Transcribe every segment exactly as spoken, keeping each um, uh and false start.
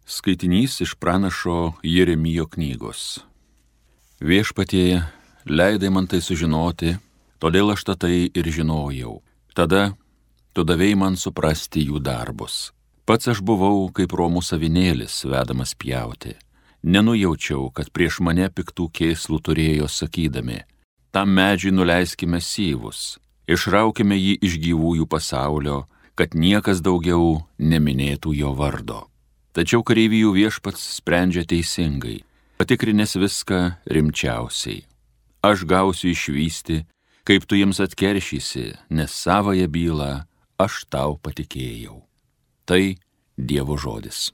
Skaitinys iš pranašo Jeremijo knygos. Viešpatie, leidai man tai sužinoti, todėl aš tai ir žinojau. Tada tu davei man suprasti jų darbus. Pats aš buvau kaip romų avinėlis, vedamas pjauti. Nenujaučiau, kad prieš mane piktų kėslų turėjo sakydami: tam medžiui nuleiskime syvus, išraukime jį iš gyvųjų pasaulio, kad niekas daugiau neminėtų jo vardo. Tačiau kareivijų viešpats sprendžia teisingai, patikrinęs viską rimčiausiai. Aš gausiu išvysti, kaip tu jiems atkeršysi, nes savąją bylą aš tau patikėjau. Tai Dievo žodis.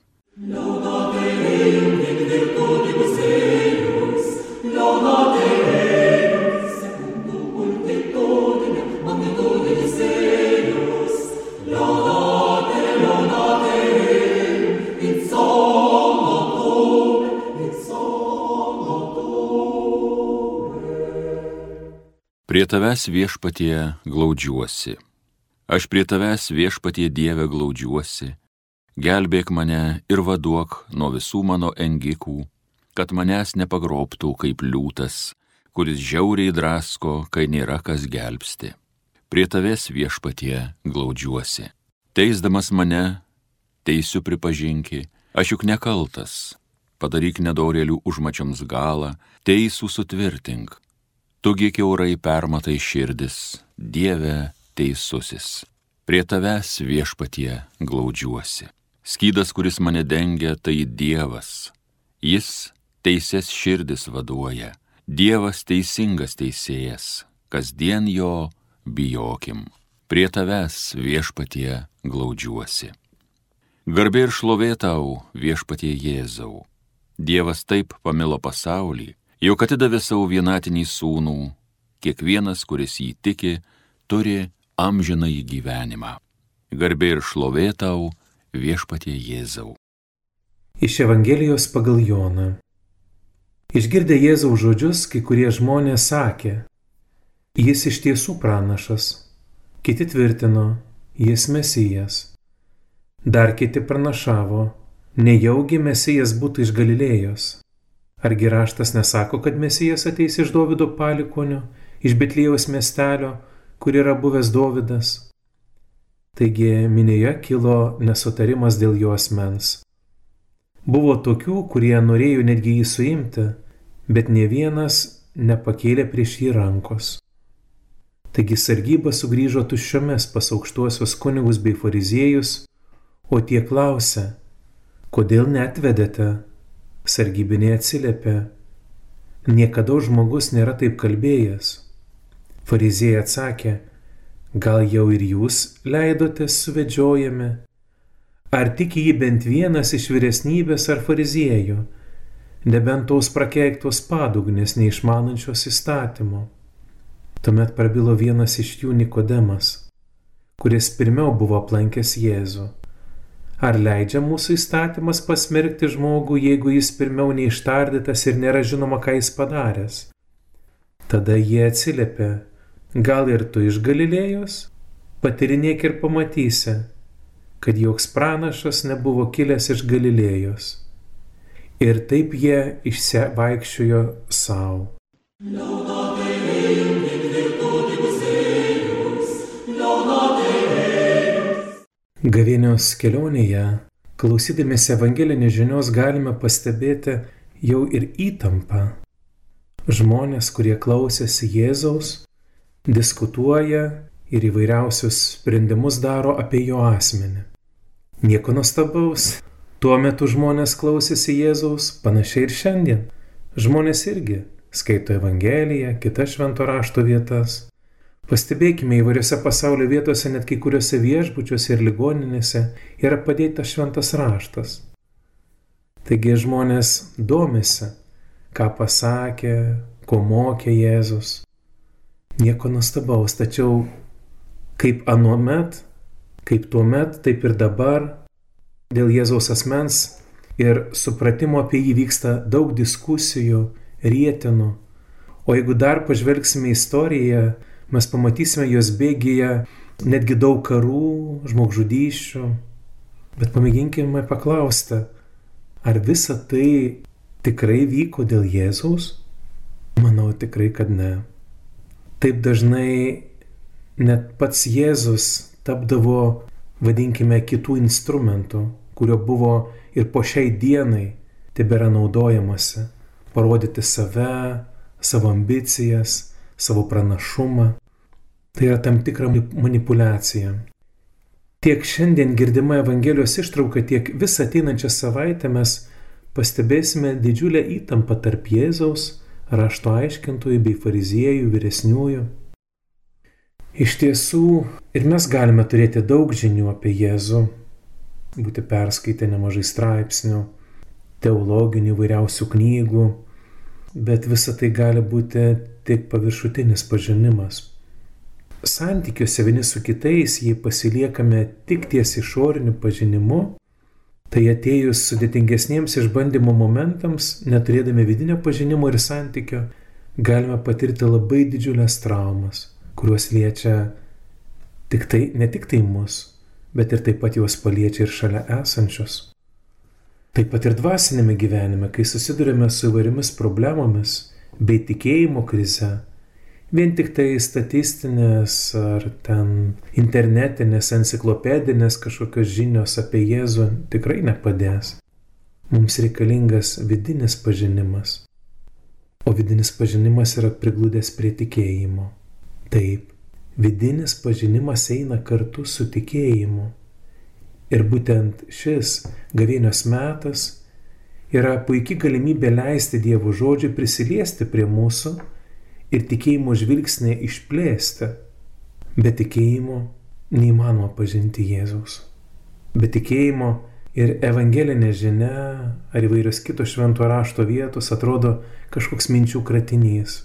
Prie tavęs viešpatie glaudžiuosi. Aš prie tavęs viešpatie Dieve glaudžiuosi. Gelbėk mane ir vaduok nuo visų mano engikų, kad manęs nepagrobtų kaip liūtas, kuris žiauriai drasko, kai nėra kas gelbsti. Prie tavęs viešpatie glaudžiuosi. Teisdamas mane, teisiu pripažinki, aš juk nekaltas. Padaryk nedorėlių užmačioms galą, teisų sutvirtink. Tugi kiaurai permatai širdis, Dieve teisusis. Prie tavęs viešpatie glaudžiuosi. Skydas, kuris mane dengia, tai Dievas. Jis teises širdis vaduoja. Dievas teisingas teisėjas. Kasdien jo bijokim. Prie tavęs viešpatie glaudžiuosi. Garbė ir šlovė tau, viešpatie Jėzau. Dievas taip pamilo pasaulį, juk atidavė savo vienatinį sūnų, kiekvienas, kuris jį tiki, turi amžinąjį gyvenimą. Garbė ir šlovė tau, viešpatie Jėzau. Iš Evangelijos pagal Joną. Išgirdę Jėzaus žodžius, kai kurie žmonės sakė: jis iš tiesų pranašas. Kiti tvirtino: jis Mesijas. Dar kiti pranašavo: nejaugi Mesijas būtų iš Galilėjos. Argi raštas nesako, kad Mesijas ateis iš Dovydo palikuonio, iš Betliejaus miestelio, kur yra buvęs Dovydas? Taigi minioje kilo nesutarimas dėl jo asmens. Buvo tokių, kurie norėjo netgi jį suimti, bet nė vienas nepakėlė prieš jį rankos. Taigi sargyba sugrįžo tuščiomis pas aukštuosius kunigus bei fariziejus, o tie klausė: kodėl neatvedėte? Sargybiniai atsiliepė: niekada žmogus nėra taip kalbėjęs. Fariziejai atsakė: gal jau ir jūs leidotės suvedžiojami? Ar tik jį bent vienas iš vyresnybės ar fariziejų, nebent tos prakeiktos padugnės neišmanančios įstatymo? Tuomet prabilo vienas iš jų, Nikodemas, kuris pirmiau buvo aplankęs Jėzų. Ar leidžia mūsų įstatymas pasmerkti žmogų, jeigu jis pirmiau neištardytas ir nėra žinoma, ką jis padaręs? Tada jie atsiliepė: gal ir tu iš Galilėjos? Patyrinėk ir pamatysi, kad joks pranašas nebuvo kilęs iš Galilėjos. Ir taip jie išsivaikščiojo savo. Gavėnios kelionėje, klausydamiesi evangelinės žinios, galime pastebėti jau ir įtampą. Žmonės, kurie klausėsi Jėzaus, diskutuoja ir įvairiausius sprendimus daro apie jo asmenį. Nieko nuostabaus, tuo metu žmonės klausėsi Jėzaus, panašiai ir šiandien. Žmonės irgi skaito Evangeliją, kitas švento rašto vietas. Pastebėkime, įvairiose pasaulio vietose, net kai kuriuose viešbučiuose ir ligoninėse yra padėtas šventas raštas. Taigi žmonės domisi, ką pasakė, ko mokė Jėzus. Nieko nuostabaus, tačiau kaip anuomet, kaip tuomet, taip ir dabar, dėl Jėzaus asmens ir supratimo apie jį vyksta daug diskusijų, rietenų. O jeigu dar pažvelgsime į istoriją, mes pamatysime jos bėgyje netgi daug karų, žmogžudysčių. Bet pamėginkime paklausti, Ar visa tai tikrai vyko dėl Jėzaus? Manau tikrai, kad ne. Taip dažnai net pats Jėzus tapdavo, vadinkime, kitų instrumentų, kurio buvo ir po šiai dienai tebėra naudojamasi, parodyti save, savo ambicijas, savo pranašumą. Tai yra tam tikra manipulacija. Tiek šiandien girdima Evangelijos ištrauka, tiek visą ateinančią savaitę mes pastebėsime didžiulę įtampą tarp Jėzaus, rašto aiškintojų bei fariziejų, vyresniųjų. Iš tiesų, ir mes galime turėti daug žinių apie Jėzų, būti perskaitę nemažai straipsnių, teologinių įvairiausių knygų, bet visa tai gali būti tik paviršutinis pažinimas. Santykiuose vieni su kitais, jei pasiliekame tik ties išoriniu pažinimu, tai atėjus sudėtingesniems išbandymo momentams, neturėdami vidinio pažinimo ir santykio, galime patirti labai didžiulės traumas, kurios liečia tik tai, ne tik tai mus, bet ir taip pat juos paliečia ir šalia esančius. Taip pat ir dvasinėme gyvenime, kai susidurime su įvairiomis problemomis bei tikėjimo krize, vien tik tai statistinės ar ten internetinės, enciklopedinės kažkokios žinios apie Jėzų tikrai nepadės. Mums reikalingas vidinis pažinimas. O vidinis pažinimas yra prigludęs prie tikėjimo. Taip, vidinis pažinimas eina kartu su tikėjimu. Ir būtent šis gavėnios metas yra puikia galimybė leisti Dievo žodžiui prisiliesti prie mūsų ir tikėjimo žvilgsnį išplėsti. Be tikėjimo neįmanoma pažinti Jėzaus. Be tikėjimo ir evangelinė žinia ar įvairios kitos švento rašto vietos atrodo kažkoks minčių kratinys.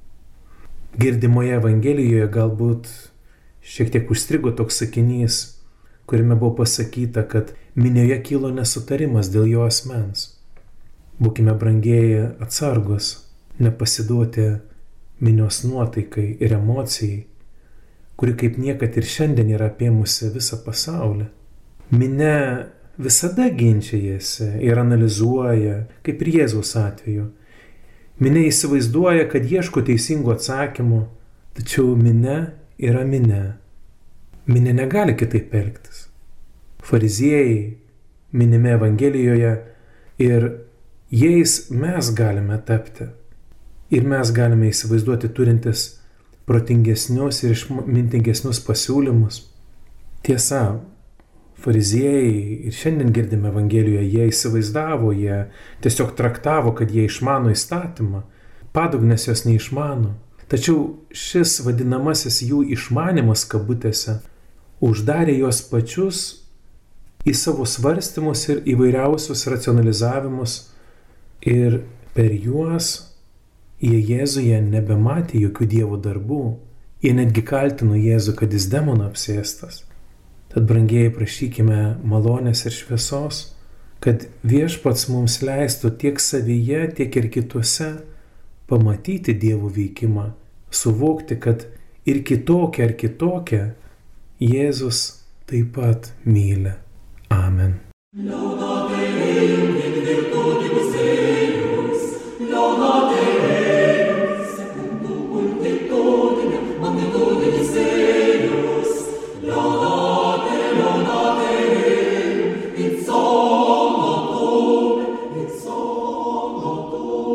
Girdimoje Evangelijoje galbūt šiek tiek užstrigo toks sakinys, kuriame buvo pasakyta, kad minioje kilo nesutarimas dėl jo asmens. Būkime brangieji atsargus, nepasiduoti minios nuotaikai ir emocijai, kuri kaip niekad ir šiandien yra apėmusi visą pasaulį. Minia visada ginčijasi ir analizuoja, kaip ir Jėzaus atveju. Minia įsivaizduoja, kad ieško teisingų atsakymų, tačiau minia yra minia. Minia negali kitaip elgtis. Fariziejai minimi Evangelijoje ir jais mes galime tapti. Ir mes galime įsivaizduoti turintis protingesnius ir išmintingesnius pasiūlymus. Tiesa, fariziejai ir šiandien girdime Evangelijoje, jie įsivaizdavo, jie tiesiog traktavo, kad jie išmano įstatymą, padugnės jos neišmano. Tačiau šis vadinamasis jų išmanimas kabutėse uždarė juos pačius į savo svarstymus ir įvairiausius racionalizavimus ir per juos jie Jėzuje nebematė jokių Dievo darbų. Jie netgi kaltino Jėzų, kad jis demonų apsėstas. Tad, brangieji, prašykime malonės ir šviesos, kad Viešpats mums leistų tiek savyje, tiek ir kituose pamatyti Dievo veikimą, suvokti, kad ir kitokia ar kitokia Jėzus taip pat myli. Amen.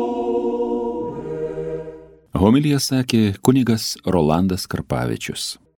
Homiliją sakė kunigas Rolandas Karpavičius.